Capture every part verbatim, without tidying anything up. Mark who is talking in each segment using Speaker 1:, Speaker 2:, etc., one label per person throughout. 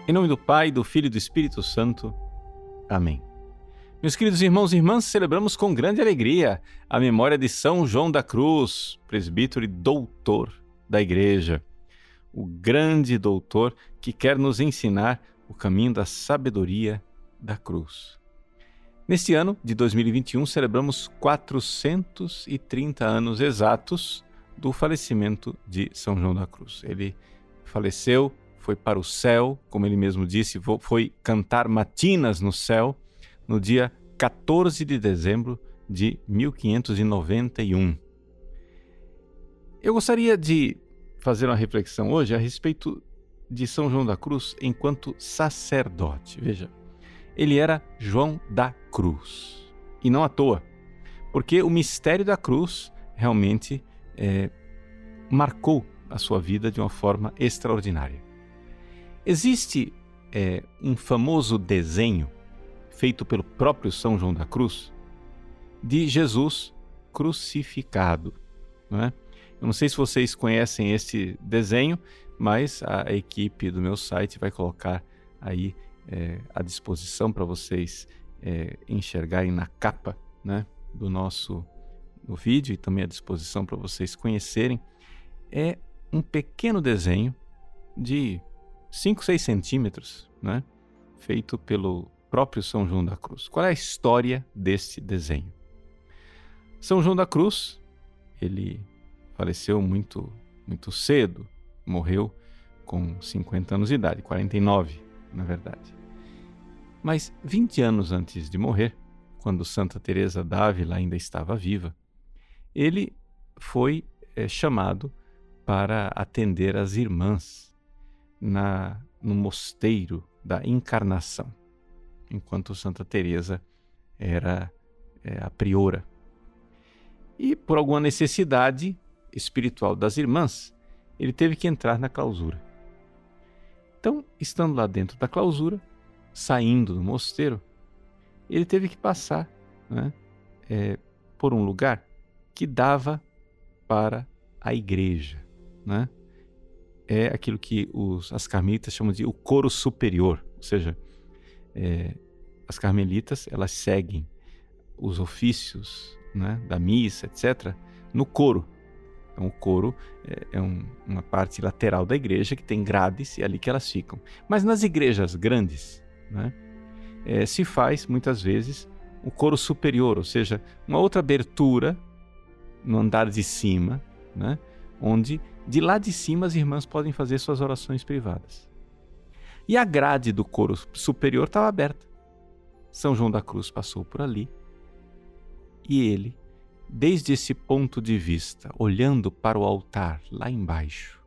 Speaker 1: Em nome do Pai, do Filho e do Espírito Santo. Amém. Meus queridos irmãos e irmãs, celebramos com grande alegria a memória de São João da Cruz, presbítero e doutor da Igreja. O grande doutor que quer nos ensinar o caminho da sabedoria da cruz. Neste ano de dois mil e vinte e um, celebramos quatrocentos e trinta anos exatos do falecimento de São João da Cruz. Ele faleceu, foi para o céu, como ele mesmo disse, foi cantar matinas no céu, no dia quatorze de dezembro de mil quinhentos e noventa e um. Eu gostaria de fazer uma reflexão hoje a respeito de São João da Cruz enquanto sacerdote. Veja, ele era João da Cruz, e não à toa, porque o mistério da cruz realmente é, marcou a sua vida de uma forma extraordinária. Existe é, um famoso desenho feito pelo próprio São João da Cruz de Jesus crucificado, não é? Eu não sei se vocês conhecem esse desenho, mas a equipe do meu site vai colocar aí é, à disposição para vocês é, enxergarem na capa, né, do nosso no vídeo, e também à disposição para vocês conhecerem. É um pequeno desenho de cinco, seis centímetros, né, feito pelo próprio São João da Cruz. Qual é a história desse desenho? São João da Cruz, ele faleceu muito, muito cedo, morreu com cinquenta anos de idade, quarenta e nove, na verdade. Mas vinte anos antes de morrer, quando Santa Teresa d'Ávila ainda estava viva, ele foi é, chamado para atender as irmãs na, no mosteiro da Encarnação, enquanto Santa Teresa era é, a priora. E por alguma necessidade espiritual das irmãs, ele teve que entrar na clausura. Então, estando lá dentro da clausura, saindo do mosteiro, ele teve que passar, né, é, por um lugar que dava para a igreja, né? É aquilo que os, as carmelitas chamam de o coro superior, ou seja, é, as carmelitas elas seguem os ofícios, né, da missa, etcétera, no coro. Então o coro é, é um, uma parte lateral da igreja que tem grades e é ali que elas ficam. Mas nas igrejas grandes, né, é, se faz muitas vezes o coro superior, ou seja, uma outra abertura no andar de cima, né, onde de lá de cima as irmãs podem fazer suas orações privadas. E a grade do coro superior estava aberta. São João da Cruz passou por ali e ele, desde esse ponto de vista, olhando para o altar lá embaixo,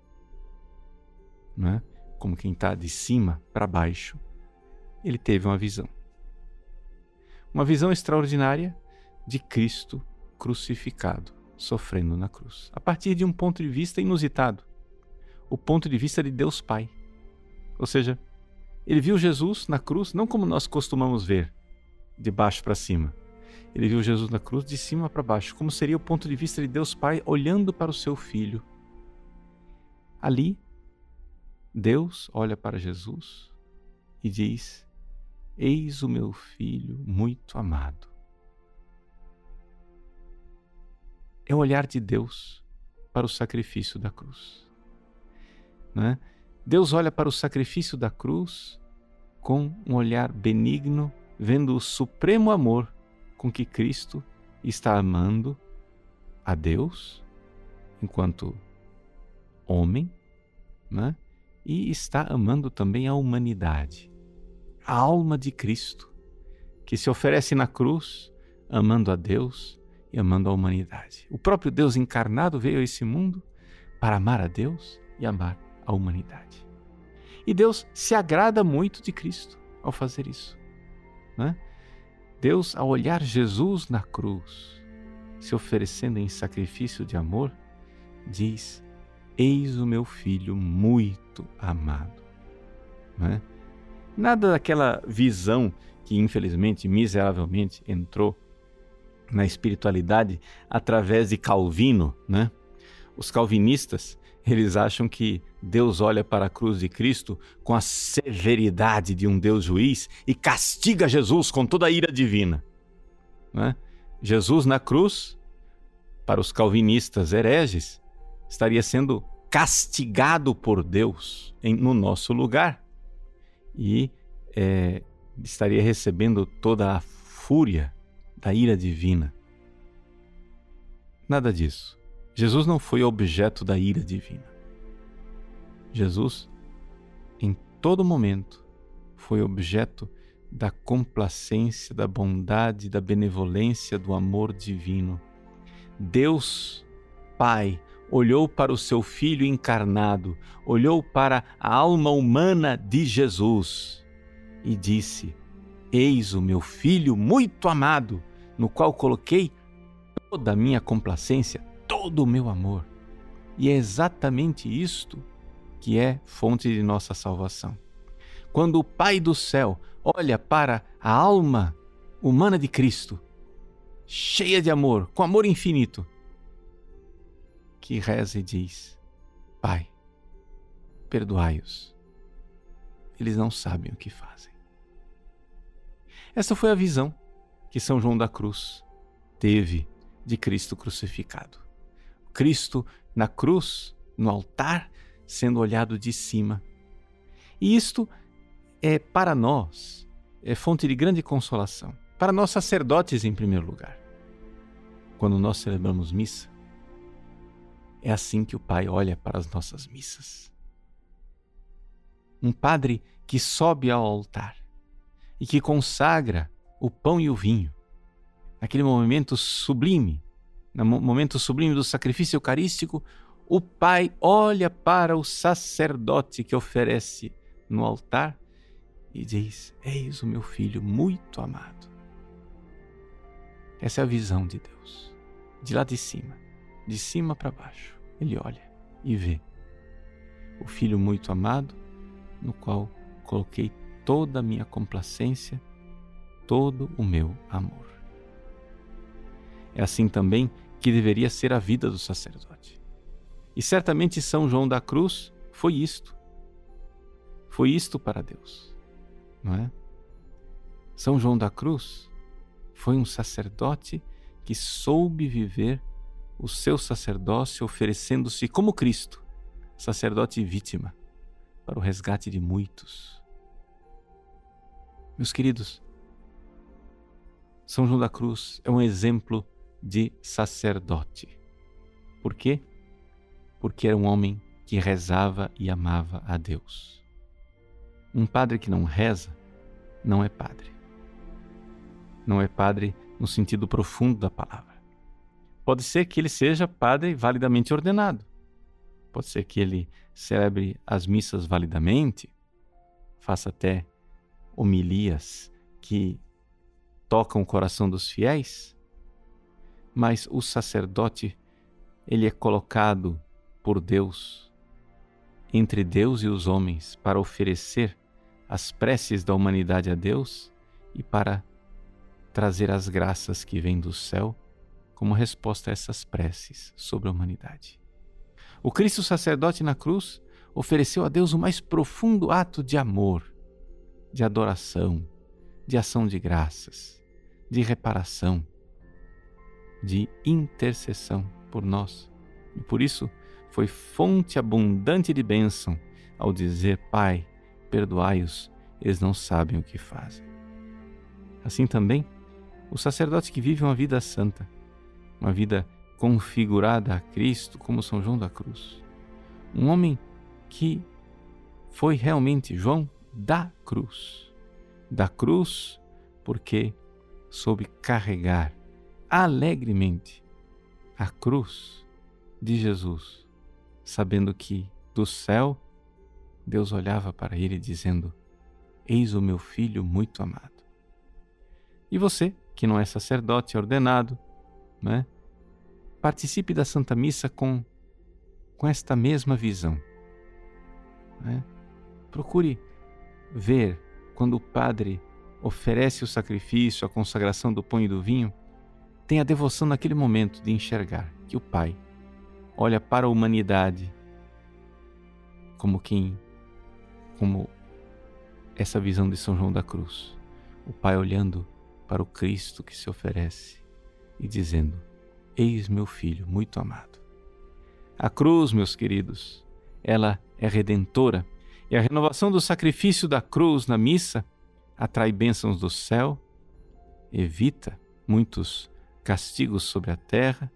Speaker 1: né, como quem está de cima para baixo, ele teve uma visão. Uma visão extraordinária de Cristo crucificado, sofrendo na cruz, a partir de um ponto de vista inusitado, o ponto de vista de Deus Pai. Ou seja, ele viu Jesus na cruz não como nós costumamos ver, de baixo para cima. Ele viu Jesus na cruz de cima para baixo, como seria o ponto de vista de Deus Pai olhando para o seu Filho. Ali, Deus olha para Jesus e diz: eis o meu Filho muito amado. É o olhar de Deus para o sacrifício da cruz, né? Deus olha para o sacrifício da cruz com um olhar benigno, vendo o supremo amor com que Cristo está amando a Deus enquanto homem, né? E está amando também a humanidade, a alma de Cristo, que se oferece na cruz, amando a Deus e amando a humanidade. O próprio Deus encarnado veio a esse mundo para amar a Deus e amar a humanidade. E Deus se agrada muito de Cristo ao fazer isso, né? Deus, ao olhar Jesus na cruz, se oferecendo em sacrifício de amor, diz: eis o meu Filho muito amado, né? Nada daquela visão que infelizmente, miseravelmente entrou na espiritualidade através de Calvino, né? Os calvinistas, eles acham que Deus olha para a cruz de Cristo com a severidade de um Deus juiz e castiga Jesus com toda a ira divina. Não é? Jesus na cruz, para os calvinistas hereges, estaria sendo castigado por Deus em, no nosso lugar e é, estaria recebendo toda a fúria da ira divina. Nada disso. Jesus não foi objeto da ira divina. Jesus, em todo momento, foi objeto da complacência, da bondade, da benevolência, do amor divino. Deus, Pai, olhou para o seu Filho encarnado, olhou para a alma humana de Jesus e disse: eis o meu Filho muito amado, no qual coloquei toda a minha complacência, todo o meu amor. E é exatamente isto que é fonte de nossa salvação. Quando o Pai do céu olha para a alma humana de Cristo, cheia de amor, com amor infinito, que reza e diz: Pai, perdoai-os, eles não sabem o que fazem. Essa foi a visão que São João da Cruz teve de Cristo crucificado. Cristo na cruz, no altar, sendo olhado de cima. E isto é para nós, é fonte de grande consolação. Para nós sacerdotes em primeiro lugar. Quando nós celebramos missa, é assim que o Pai olha para as nossas missas. Um padre que sobe ao altar e que consagra o pão e o vinho, naquele momento sublime, no momento sublime do sacrifício eucarístico, o Pai olha para o sacerdote que oferece no altar e diz: eis o meu Filho muito amado. Essa é a visão de Deus, de lá de cima, de cima para baixo. Ele olha e vê o Filho muito amado, no qual coloquei toda a minha complacência, todo o meu amor. É assim também que deveria ser a vida do sacerdote. E certamente São João da Cruz foi isto. Foi isto para Deus, não é? São João da Cruz foi um sacerdote que soube viver o seu sacerdócio oferecendo-se como Cristo, sacerdote e vítima, para o resgate de muitos. Meus queridos, São João da Cruz é um exemplo de sacerdote. Por quê? Porque era um homem que rezava e amava a Deus. Um padre que não reza não é padre. Não é padre no sentido profundo da palavra. Pode ser que ele seja padre validamente ordenado. Pode ser que ele celebre as missas validamente, faça até homilias que tocam o coração dos fiéis, mas o sacerdote, ele é colocado por Deus, entre Deus e os homens, para oferecer as preces da humanidade a Deus e para trazer as graças que vêm do céu como resposta a essas preces sobre a humanidade. O Cristo sacerdote na cruz ofereceu a Deus o mais profundo ato de amor, de adoração, de ação de graças, de reparação, de intercessão por nós. E por isso foi fonte abundante de bênção ao dizer: Pai, perdoai-os, eles não sabem o que fazem. Assim também, o sacerdote que vive uma vida santa, uma vida configurada a Cristo, como São João da Cruz. Um homem que foi realmente João da Cruz. Da cruz porque soube carregar alegremente a cruz de Jesus, sabendo que do céu Deus olhava para ele dizendo: eis o meu Filho muito amado. E você, que não é sacerdote ordenado, né? Participe da Santa Missa com, com esta mesma visão. Né? Procure ver, quando o padre oferece o sacrifício, a consagração do pão e do vinho, tem a devoção naquele momento de enxergar que o Pai olha para a humanidade como quem, como essa visão de São João da Cruz. O Pai olhando para o Cristo que se oferece e dizendo: eis meu Filho muito amado. A cruz, meus queridos, ela é redentora, e a renovação do sacrifício da cruz na missa atrai bênçãos do céu, evita muitos castigos sobre a terra,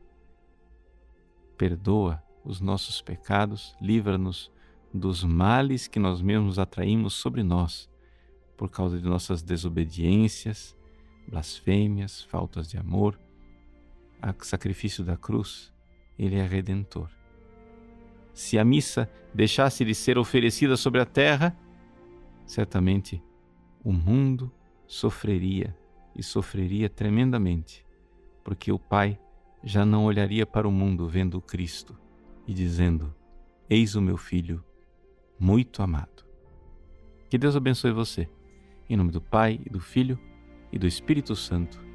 Speaker 1: perdoa os nossos pecados, livra-nos dos males que nós mesmos atraímos sobre nós por causa de nossas desobediências, blasfêmias, faltas de amor. O sacrifício da cruz, ele é redentor. Se a missa deixasse de ser oferecida sobre a terra, certamente o mundo sofreria e sofreria tremendamente, porque o Pai já não olharia para o mundo vendo o Cristo e dizendo: eis o meu Filho muito amado. Que Deus abençoe você. Em nome do Pai, e do Filho e do Espírito Santo.